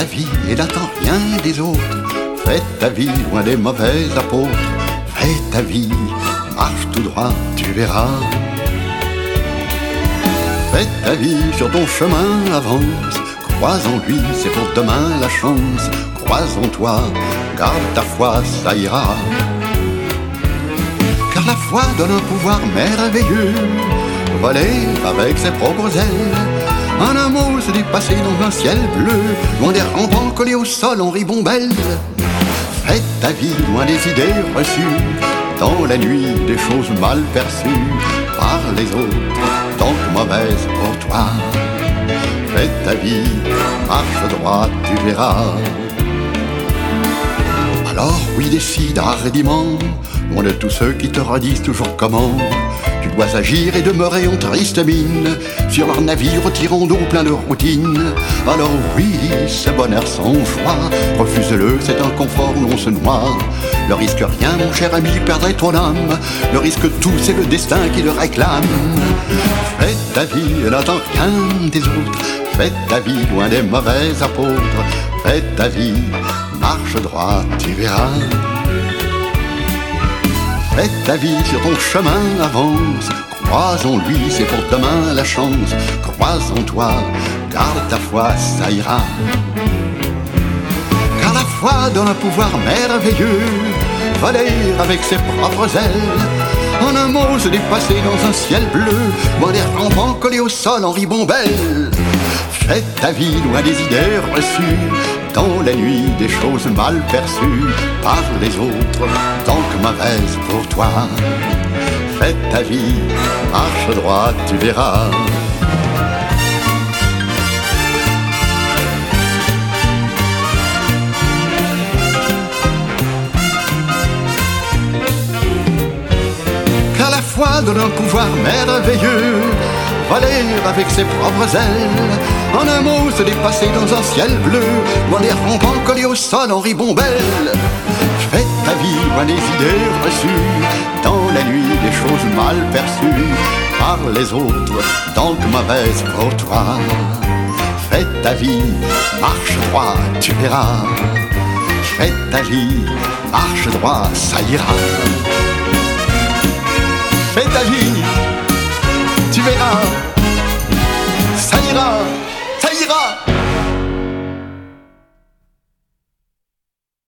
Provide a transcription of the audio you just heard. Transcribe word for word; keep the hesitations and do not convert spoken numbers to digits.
ta vie et n'attends rien des autres. Fais ta vie loin des mauvais apôtres. Fais ta vie, marche tout droit, tu verras. Fais ta vie sur ton chemin, avance. Crois en lui, c'est pour demain la chance. Crois en toi, garde ta foi, ça ira. Car la foi donne un pouvoir merveilleux. Voler avec ses propres ailes. En un mot, se dépasser dans un ciel bleu. Loin des rampants collés au sol en ribambelle. Fais ta vie loin des idées reçues. Dans la nuit, des choses mal perçues par les autres, donc mauvaises pour toi. Fais ta vie, marche droit, tu verras. Alors oui, décide hardiment, loin de tous ceux qui te redisent toujours comment tu dois agir et demeurer en triste mine sur leur navire tirant d'eau plein de routine. Alors oui, ce bonheur sans joie, refuse-le, c'est un confort où l'on se noie. Ne risque rien, mon cher ami, perdrait ton âme. Le risque tout, c'est le destin qui le réclame. Fais ta vie et n'attends rien des autres. Fais ta vie loin des mauvais apôtres. Fais ta vie, marche droit, tu verras. Fais ta vie sur ton chemin, avance. Crois en lui, c'est pour demain la chance. Crois en toi, garde ta foi, ça ira. Car la foi donne un pouvoir merveilleux. Voler avec ses propres ailes. En un mot, se dépasser dans un ciel bleu. Loin des rampants collés au sol en ribambelle. Fais ta vie loin des idées reçues. Dans la nuit, des choses mal perçues par les autres, donc mauvaises pour toi. Fais ta vie, marche droit, tu verras. Car la foi donne un pouvoir merveilleux. Voler avec ses propres ailes. En un mot, se dépasser dans un ciel bleu. Loin des rampants collés au sol en ribambelle. Fais ta vie loin des idées reçues. Dans la nuit, des choses mal perçues par les autres, donc mauvaises pour toi. Fais ta vie, marche droit, tu verras. Fais ta vie, marche droit, ça ira. Fais ta vie, tu verras, ça ira, ça ira.